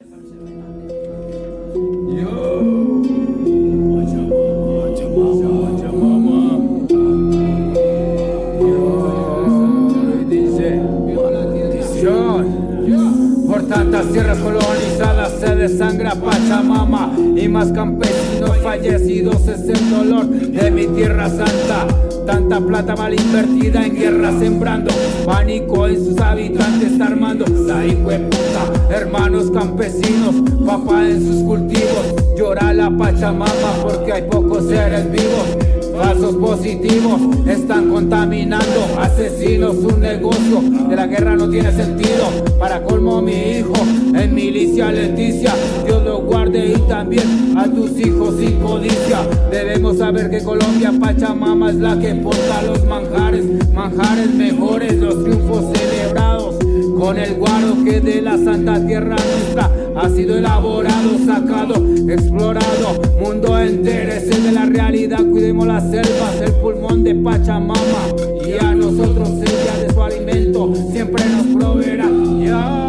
Por tantas tierras colonizadas se desangra Pachamama, y más campesinos fallecidos es el dolor de mi tierra santa. Tanta plata mal invertida en guerra sembrando pánico en sus habitantes, armando la hijueputa. Hermanos campesinos, papá en sus cultivos, llora la Pachamama porque hay pocos seres vivos. Falsos positivos están contaminando, asesinos, un negocio de la guerra no tiene sentido. Para colmo mi hijo en milicia Leticia, Dios lo guarde y también a tus hijos sin codicia. Debemos saber que Colombia Pachamama es la que porta los manjares, manjares mejores, los triunfos celebrados con el guaro que de la santa tierra nuestra ha sido elaborado, sacado, explorado. Mundo entero es el de la realidad, cuidemos las selvas, el pulmón de Pachamama, y a nosotros ella de su alimento siempre nos proveerá. Yeah.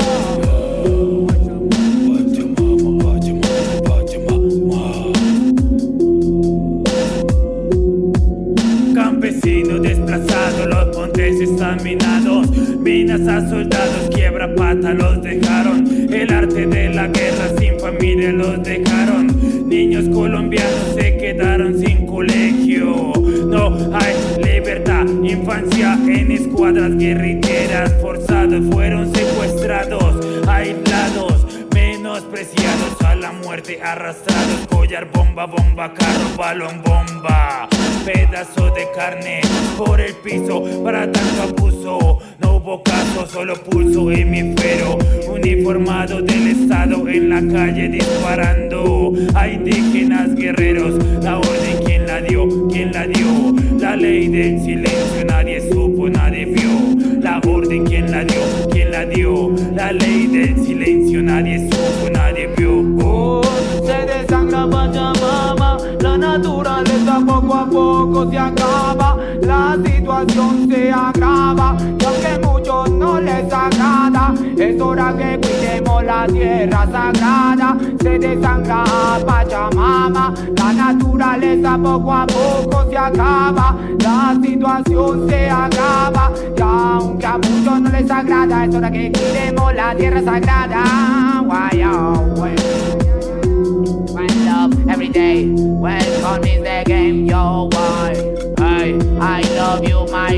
Campesinos desplazados, los montes están minados, minas a soldados, quiebra pata los dejaron. El arte de la guerra sin familia los dejaron. Niños colombianos se quedaron sin colegio. No hay libertad, infancia en escuadras guerrilleras. Forzados fueron secuestrados, aislados, menospreciados, a la muerte arrastrados. Collar, bomba, bomba, carro, balón, bomba. Pedazo de carne por el piso para tanto abuso. No hubo caso, solo pulso hemisfero. Uniformado del estado en la calle disparando a indígenas guerreros. La orden, ¿quién la dio? ¿Quién la dio? La ley del silencio, nadie supo, nadie vio. La orden, ¿quién la dio? ¿Quién la dio? La ley del silencio, nadie supo, nadie vio. Se desangra Pachamama, la naturaleza poco a poco se acaba, la situación se agrava, y aunque muchos no les agrada, es hora que cuidemos la tierra sagrada. Se desangra Pachamama, la naturaleza poco a poco se acaba, la situación se agrava, y aunque a muchos no les agrada, es hora que cuidemos la tierra sagrada. One love every day, welcome is the game, yo, why? Hey, I love you, my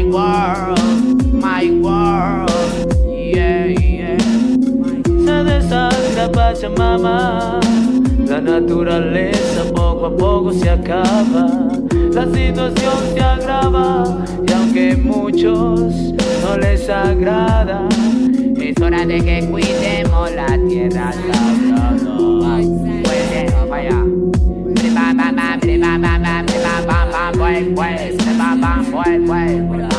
world, yeah, yeah. Se desangra Pachamama, la naturaleza poco a poco se acaba, la situación se agrava, y aunque muchos no les agrada, es hora de que cuidemos la tierra sagrada. Vaya.